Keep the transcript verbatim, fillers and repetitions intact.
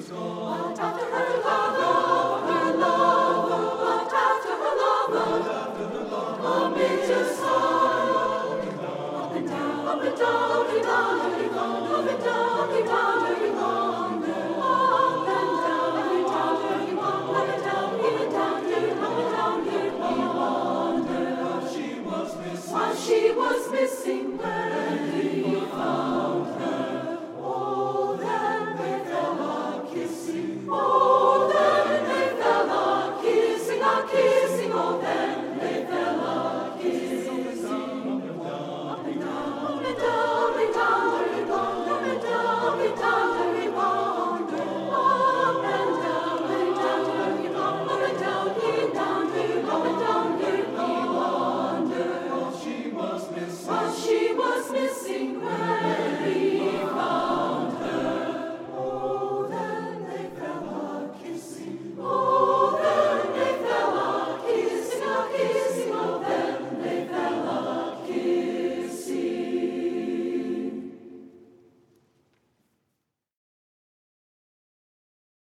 What after her lover, her lover, what after her lover, amid a sorrow, up and down, up and down, up and down, up and down, up and down, up and down, up and down, up and down, every down, every one, up and down, even down, here, up and down, here, he wondered what she was missing, what she was missing, where